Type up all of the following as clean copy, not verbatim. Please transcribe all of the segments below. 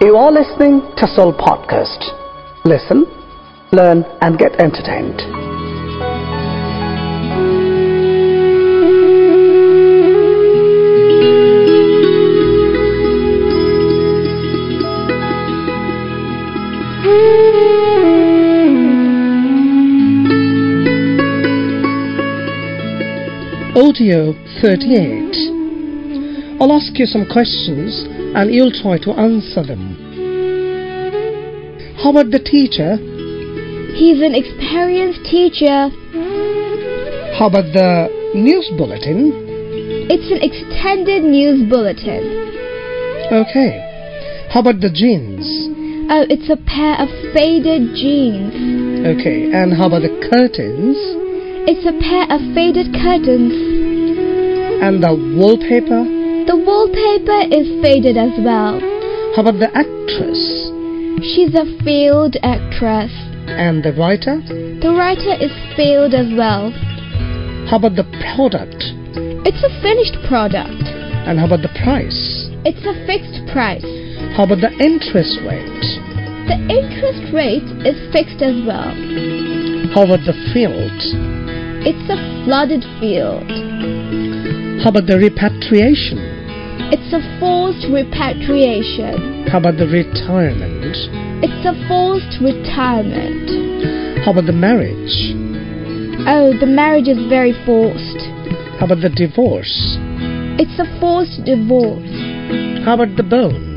You are listening to Soul Podcast. Listen, learn and get entertained. Audio 38. I'll ask you some questions and you'll try to answer them. How about the teacher? He's an experienced teacher. How about the news bulletin? It's an extended news bulletin. Okay. How about the jeans? Oh, it's a pair of faded jeans. Okay. And how about the curtains? It's a pair of faded curtains. And the wallpaper? The wallpaper is faded as well. How about the actress? She's a failed actress. And the writer? The writer is failed as well. How about the product? It's a finished product. And how about the price? It's a fixed price. How about the interest rate? The interest rate is fixed as well. How about the field? It's a flooded field. How about the repatriation? It's a forced repatriation. How about the retirement? It's a forced retirement. How about the marriage? Oh, the marriage is very forced. How about the divorce? It's a forced divorce. How about the bone?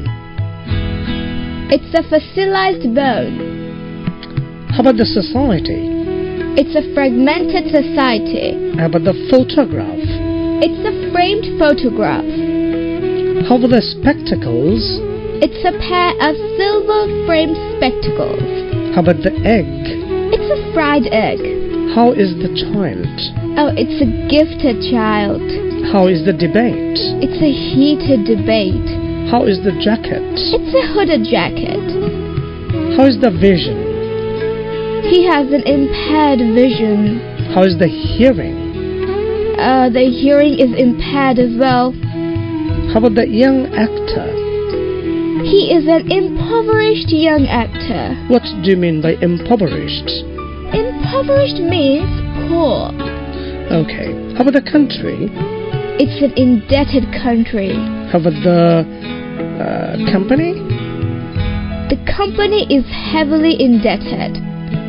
It's a fossilized bone. How about the society? It's a fragmented society. How about the photograph? It's a framed photograph. How about the spectacles? It's a pair of silver-framed spectacles. How about the egg? It's a fried egg. How is the child? Oh, it's a gifted child. How is the debate? It's a heated debate. How is the jacket? It's a hooded jacket. How is the vision? He has an impaired vision. How is the hearing? The hearing is impaired as well. How about the young actor? He is an impoverished young actor. What do you mean by impoverished? Impoverished means poor. Okay. How about the country? It's an indebted country. How about the company? The company is heavily indebted.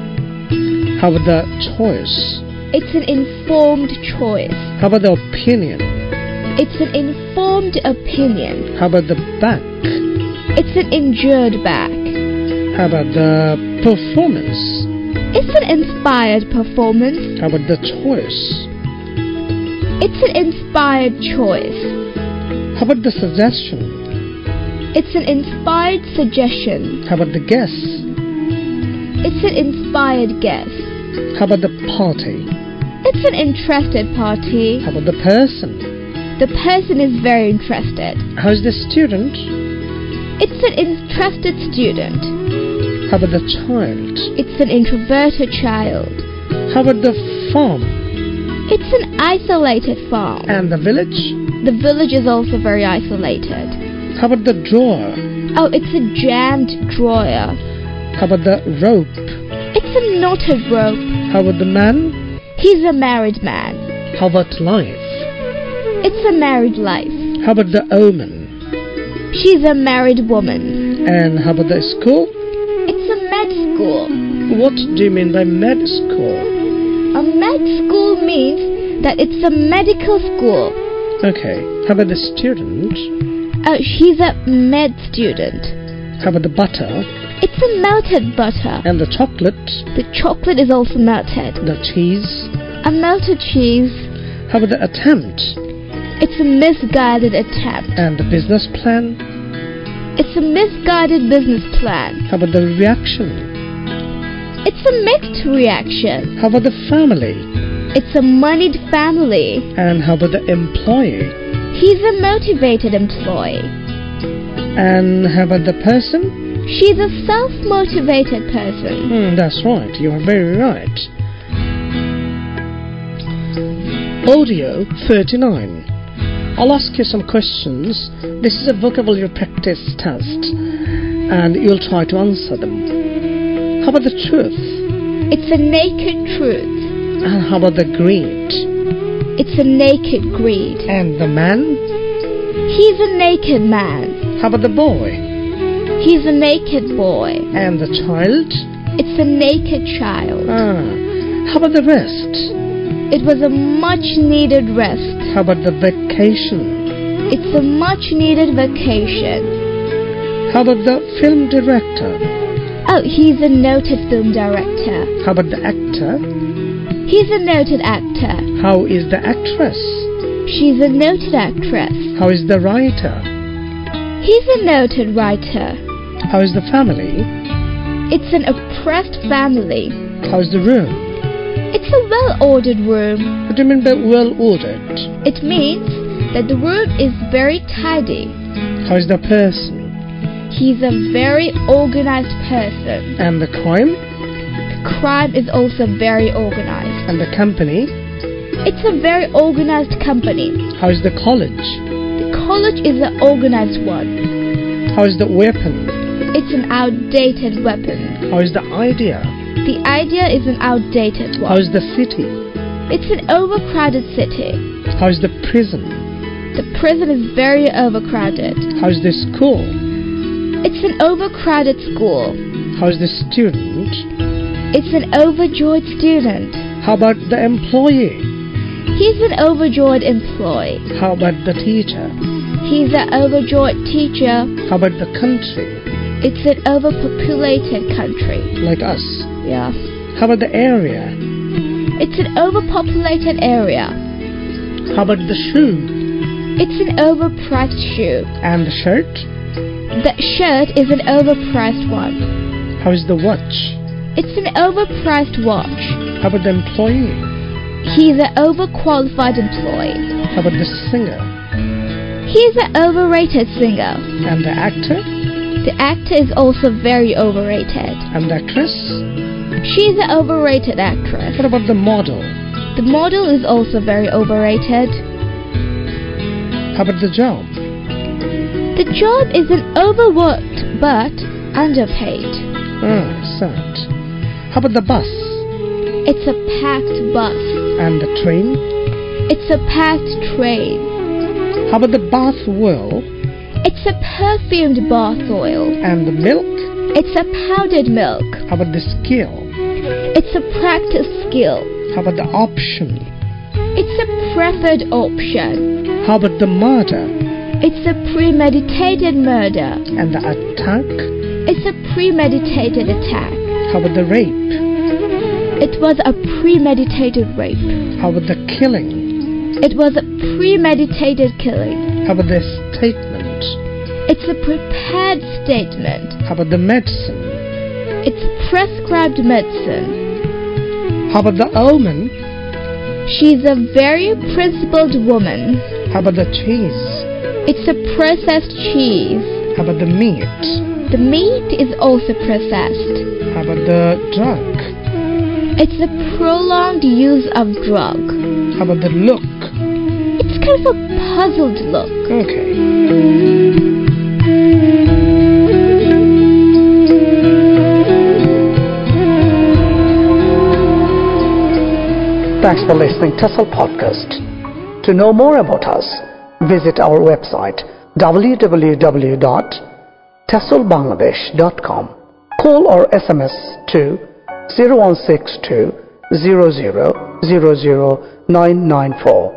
How about the choice? It's an informed choice. How about the opinion? It's an informed opinion. How about the back? It's an injured back. How about the performance? It's an inspired performance. How about the choice? It's an inspired choice. How about the suggestion? It's an inspired suggestion. How about the guess? It's an inspired guess. How about the party? It's an interested party. How about the person? The person is very interested. How is the student? It's an interested student. How about the child? It's an introverted child. How about the farm? It's an isolated farm. And the village? The village is also very isolated. How about the drawer? Oh, it's a jammed drawer. How about the rope? It's a knotted rope. How about the man? He's a married man. How about life? It's a married life. How about the omen? She's a married woman. And how about the school? It's a med school. What do you mean by med school? A med school means that it's a medical school. Okay. How about the student? She's a med student. How about the butter? It's a melted butter. And the chocolate? The chocolate is also melted. The cheese? A melted cheese. How about the attempt? It's a misguided attempt. And the business plan? It's a misguided business plan. How about the reaction? It's a mixed reaction. How about the family? It's a moneyed family. And how about the employee? He's a motivated employee. And how about the person? She's a self-motivated person. That's right. You are very right. Audio 39. I'll ask you some questions. This is a vocabulary practice test. and you'll try to answer them. How about the truth? It's a naked truth. And how about the greed? It's a naked greed. And the man? He's a naked man. How about the boy? He's a naked boy. And the child? It's a naked child. How about the rest? It was a much needed rest. How about the vacation? It's a much needed vacation. How about the film director? Oh, he's a noted film director. How about the actor? He's a noted actor. How is the actress? She's a noted actress. How is the writer? He's a noted writer. How is the family? It's an oppressed family. How is the room? It's a well-ordered room. What do you mean by well-ordered? It means that the room is very tidy. How is the person? He's a very organized person. And the crime? The crime is also very organized. And the company? It's a very organized company. How is the college? The college is an organized one. How is the weapon? It's an outdated weapon. How is the idea? The idea is an outdated one. How is the city? It's an overcrowded city. How is the prison? The prison is very overcrowded. How is the school? It's an overcrowded school. How is the student? It's an overjoyed student. How about the employee? He's an overjoyed employee. How about the teacher? He's an overjoyed teacher. How about the country? It's an overpopulated country. Like us? Yeah. How about the area? It's an overpopulated area. How about the shoe? It's an overpriced shoe. And the shirt? The shirt is an overpriced one. How is the watch? It's an overpriced watch. How about the employee? He's an overqualified employee. How about the singer? He's an overrated singer. And the actor? The actor is also very overrated. And the actress? She's an overrated actress. What about the model? The model is also very overrated. How about the job? The job is an overworked but underpaid. Sad. How about the bus? It's a packed bus. And the train? It's a packed train. How about the bath oil? It's a perfumed bath oil. And the milk? It's a powdered milk. How about the skill? It's a practice skill. How about the option? It's a preferred option. How about the murder? It's a premeditated murder. And the attack? It's a premeditated attack. How about the rape? It was a premeditated rape. How about the killing? It was a premeditated killing. How about the statement? It's a prepared statement. How about the medicine? It's prescribed medicine. How about the omen? She's a very principled woman. How about the cheese? It's a processed cheese. How about the meat? The meat is also processed. How about the drug? It's a prolonged use of drug. How about the look? It's kind of a puzzled look. Okay. Thanks for listening to TESOL Podcast. To know more about us, visit our website www.tesolbangladesh.com. Call or SMS to 0162 00 994